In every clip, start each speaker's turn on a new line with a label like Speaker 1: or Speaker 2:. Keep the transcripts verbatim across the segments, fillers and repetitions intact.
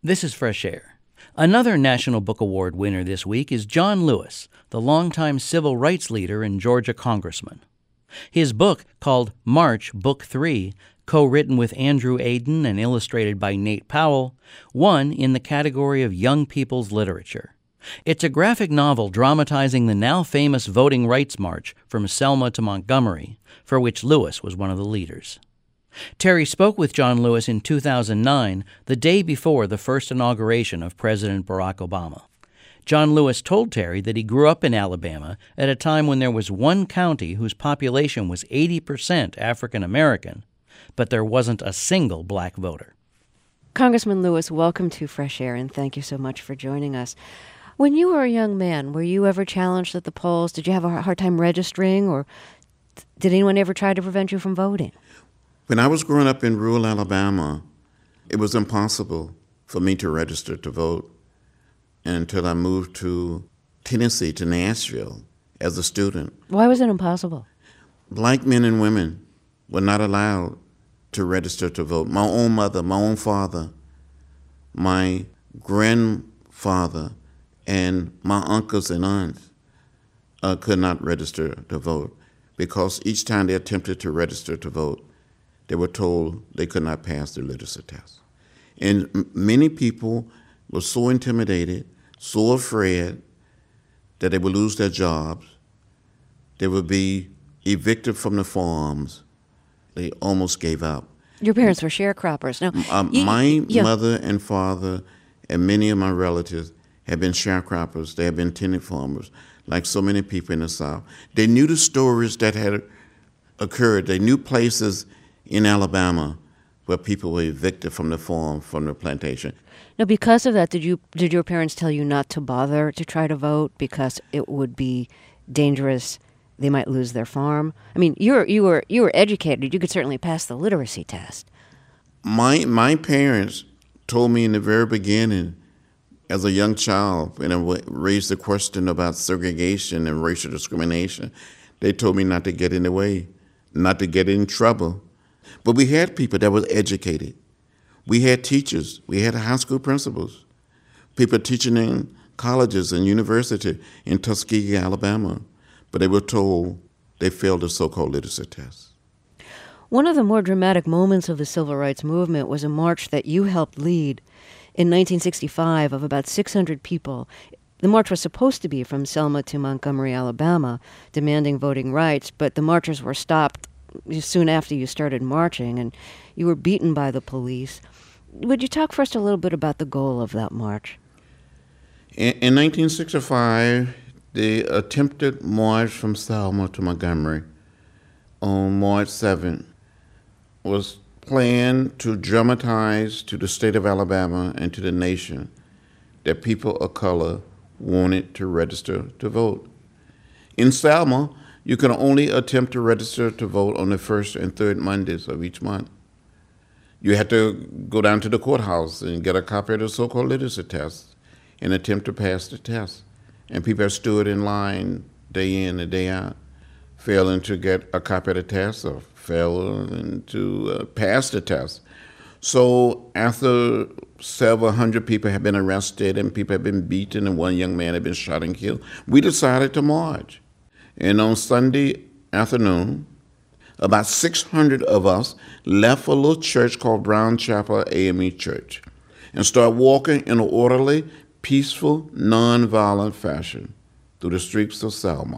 Speaker 1: This is Fresh Air. Another National Book Award winner this week is John Lewis, the longtime civil rights leader and Georgia congressman. His book, called March, Book three, co-written with Andrew Aden and illustrated by Nate Powell, won in the category of Young People's Literature. It's a graphic novel dramatizing the now-famous Voting Rights March from Selma to Montgomery, for which Lewis was one of the leaders. Terry spoke with John Lewis in two thousand nine, the day before the first inauguration of President Barack Obama. John Lewis told Terry that he grew up in Alabama at a time when there was one county whose population was eighty percent African American, but there wasn't a single black voter.
Speaker 2: Congressman Lewis, welcome to Fresh Air, and thank you so much for joining us. When you were a young man, were you ever challenged at the polls? Did you have a hard time registering, or did anyone ever try to prevent you from voting?
Speaker 3: When I was growing up in rural Alabama, it was impossible for me to register to vote until I moved to Tennessee, to Nashville, as a student.
Speaker 2: Why was it impossible?
Speaker 3: Black men and women were not allowed to register to vote. My own mother, my own father, my grandfather, and my uncles and aunts uh, could not register to vote because each time they attempted to register to vote, they were told they could not pass the literacy test. And m- many people were so intimidated, so afraid that they would lose their jobs, they would be evicted from the farms, they almost gave up.
Speaker 2: Your parents were sharecroppers. Now,
Speaker 3: um,
Speaker 2: you,
Speaker 3: my
Speaker 2: yeah.
Speaker 3: mother and father and many of my relatives have been sharecroppers. They have been tenant farmers, like so many people in the South. They knew the stories that had occurred. They knew places in Alabama where people were evicted from the farm, from the plantation.
Speaker 2: Now, because of that, did you did your parents tell you not to bother to try to vote because it would be dangerous? They might lose their farm. I mean, you were you were you were educated. You could certainly pass the literacy test.
Speaker 3: My my parents told me in the very beginning, as a young child, when I raised the question about segregation and racial discrimination, they told me not to get in the way, not to get in trouble. But we had people that were educated. We had teachers. We had high school principals, people teaching in colleges and universities in Tuskegee, Alabama. But they were told they failed the so-called literacy test.
Speaker 2: One of the more dramatic moments of the civil rights movement was a march that you helped lead in nineteen sixty-five of about six hundred people. The march was supposed to be from Selma to Montgomery, Alabama, demanding voting rights, but the marchers were stopped soon after you started marching, and you were beaten by the police. Would you talk first a little bit about the goal of that march?
Speaker 3: In, in nineteen sixty-five, the attempted march from Selma to Montgomery on March seventh was planned to dramatize to the state of Alabama and to the nation that people of color wanted to register to vote. In Selma, you can only attempt to register to vote on the first and third Mondays of each month. You had to go down to the courthouse and get a copy of the so-called literacy test and attempt to pass the test. And people have stood in line day in and day out, failing to get a copy of the test or failing to uh, pass the test. So after several hundred people had been arrested and people had been beaten and one young man had been shot and killed, we decided to march. And on Sunday afternoon, about six hundred of us left a little church called Brown Chapel A M E Church and started walking in an orderly, peaceful, nonviolent fashion through the streets of Selma.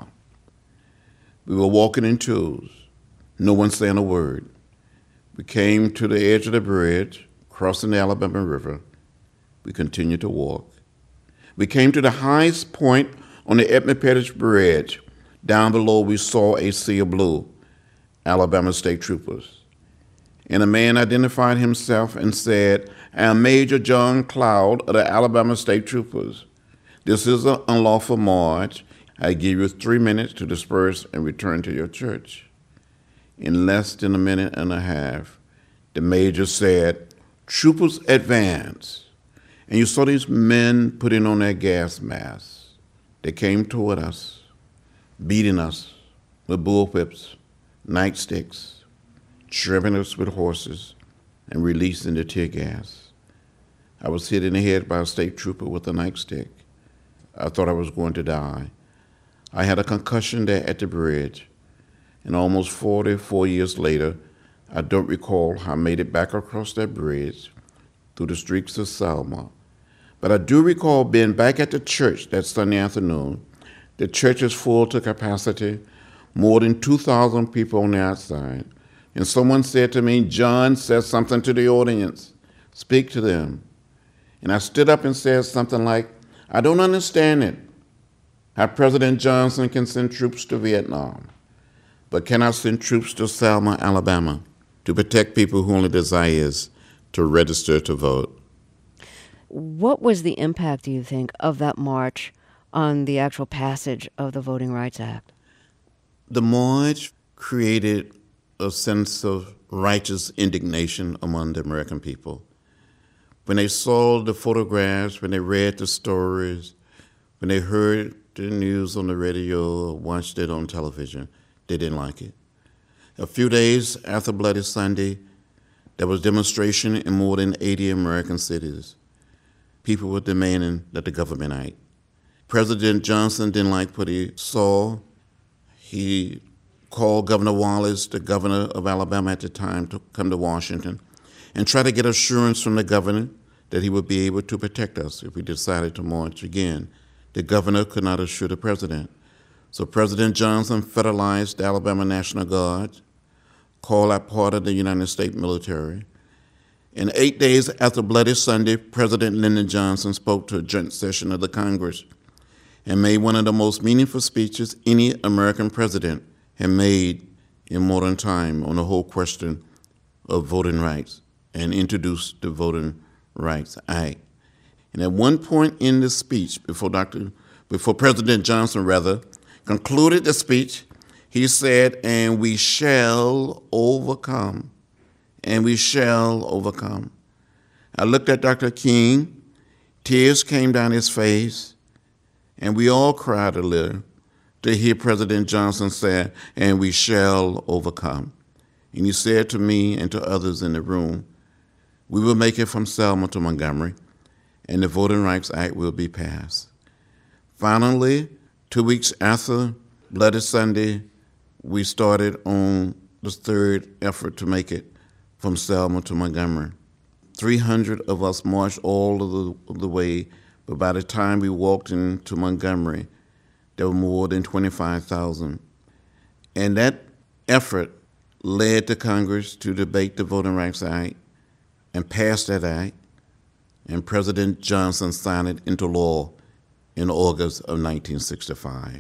Speaker 3: We were walking in twos, no one saying a word. We came to the edge of the bridge, crossing the Alabama River. We continued to walk. We came to the highest point on the Edmund Pettus Bridge. Down below, we saw a sea of blue, Alabama State Troopers. And a man identified himself and said, "I am Major John Cloud of the Alabama State Troopers. This is an unlawful march. I give you three minutes to disperse and return to your church." In less than a minute and a half, the major said, "Troopers, advance." And you saw these men putting on their gas masks. They came toward us, beating us with bullwhips, nightsticks, stripping us with horses, and releasing the tear gas. I was hit in the head by a state trooper with a nightstick. I thought I was going to die. I had a concussion there at the bridge, and almost forty-four years later, I don't recall how I made it back across that bridge through the streets of Selma. But I do recall being back at the church that Sunday afternoon. The church is full to capacity, more than two thousand people on the outside. And someone said to me, "John, said something to the audience. Speak to them." And I stood up and said something like, "I don't understand it, how President Johnson can send troops to Vietnam, but cannot send troops to Selma, Alabama, to protect people who only desires to register to vote."
Speaker 2: What was the impact, do you think, of that march on the actual passage of the Voting Rights Act?
Speaker 3: The march created a sense of righteous indignation among the American people. When they saw the photographs, when they read the stories, when they heard the news on the radio or watched it on television, they didn't like it. A few days after Bloody Sunday, there was demonstration in more than eighty American cities. People were demanding that the government act. President Johnson didn't like what he saw. He called Governor Wallace, the governor of Alabama at the time, to come to Washington and try to get assurance from the governor that he would be able to protect us if we decided to march again. The governor could not assure the president. So President Johnson federalized the Alabama National Guard, called out part of the United States military. And eight days after Bloody Sunday, President Lyndon Johnson spoke to a joint session of the Congress and made one of the most meaningful speeches any American president had made in modern time on the whole question of voting rights, and introduced the Voting Rights Act. And at one point in the speech, before Doctor, before President Johnson rather, concluded the speech, he said, "And we shall overcome, and we shall overcome." I looked at Doctor King, tears came down his face, and we all cried a little to hear President Johnson say, "And we shall overcome." And he said to me and to others in the room, "We will make it from Selma to Montgomery, and the Voting Rights Act will be passed." Finally, two weeks after Bloody Sunday, we started on the third effort to make it from Selma to Montgomery. three hundred of us marched all of the, of the way, but by the time we walked into Montgomery, there were more than twenty-five thousand. And that effort led the Congress to debate the Voting Rights Act and pass that act, and President Johnson signed it into law in August of nineteen sixty-five.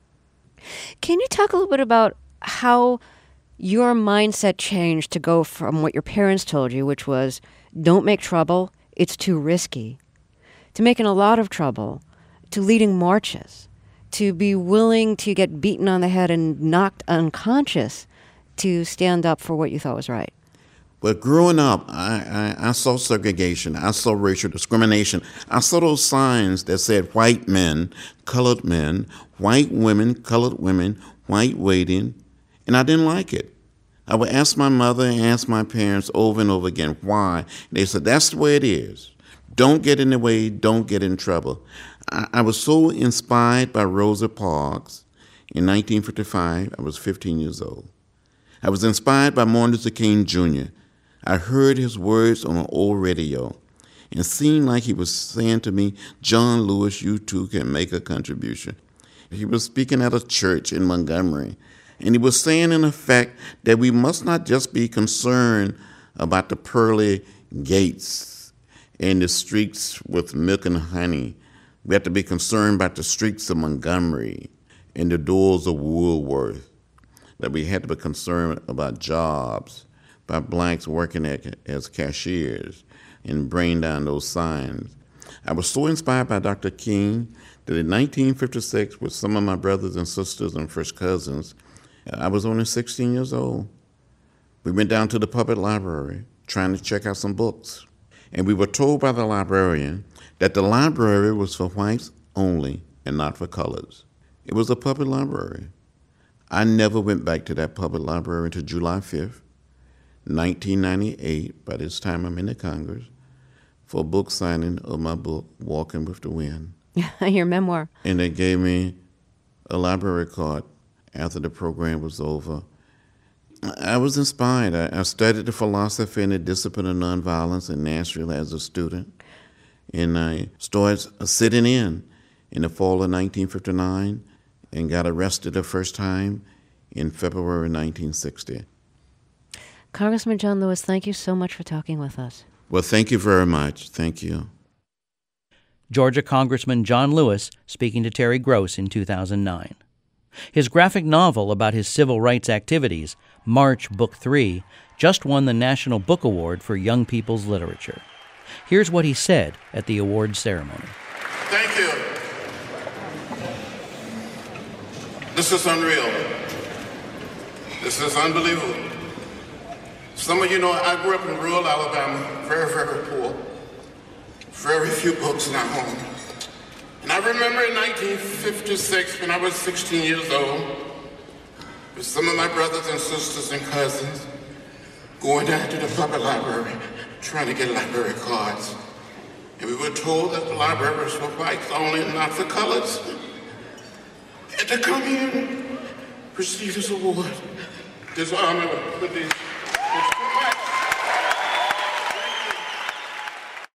Speaker 2: Can you talk a little bit about how your mindset changed to go from what your parents told you, which was, don't make trouble, it's too risky, to making a lot of trouble, to leading marches, to be willing to get beaten on the head and knocked unconscious to stand up for what you thought was right?
Speaker 3: But growing up, I, I, I saw segregation. I saw racial discrimination. I saw those signs that said white men, colored men, white women, colored women, white waiting, and I didn't like it. I would ask my mother and ask my parents over and over again, why? They said, that's the way it is. Don't get in the way, don't get in trouble. I, I was so inspired by Rosa Parks. In nineteen fifty-five, I was fifteen years old. I was inspired by Martin Luther King Junior I heard his words on an old radio, and it seemed like he was saying to me, John Lewis, you too can make a contribution. He was speaking at a church in Montgomery, and he was saying in effect that we must not just be concerned about the pearly gates and the streets with milk and honey. We have to be concerned about the streets of Montgomery and the doors of Woolworth, that we had to be concerned about jobs, by blacks working at, as cashiers, and bring down those signs. I was so inspired by Doctor King that in nineteen fifty-six, with some of my brothers and sisters and first cousins, I was only sixteen years old. We went down to the public library trying to check out some books. And we were told by the librarian that the library was for whites only and not for colors. It was a public library. I never went back to that public library until July fifth, nineteen ninety-eight. By this time I'm in the Congress. for a book signing of my book, Walking with the Wind.
Speaker 2: Your memoir.
Speaker 3: And they gave me a library card after the program was over. I was inspired. I, I studied the philosophy and the discipline of nonviolence in Nashville as a student. And I started sitting in in the fall of nineteen fifty-nine and got arrested the first time in February nineteen sixty.
Speaker 2: Congressman John Lewis, thank you so much for talking with us.
Speaker 3: Well, thank you very much. Thank you.
Speaker 1: Georgia Congressman John Lewis speaking to Terry Gross in two thousand nine. His graphic novel about his civil rights activities, March Book three, just won the National Book Award for Young People's Literature. Here's what he said at the awards ceremony.
Speaker 3: Thank you. This is unreal. This is unbelievable. Some of you know I grew up in rural Alabama, very, very poor. Very few books in our home. And I remember in nineteen fifty-six, when I was sixteen years old, with some of my brothers and sisters and cousins, going down to the public library, trying to get library cards. And we were told that the library was for whites only, not for colors. And to come here and receive this award, this honor with these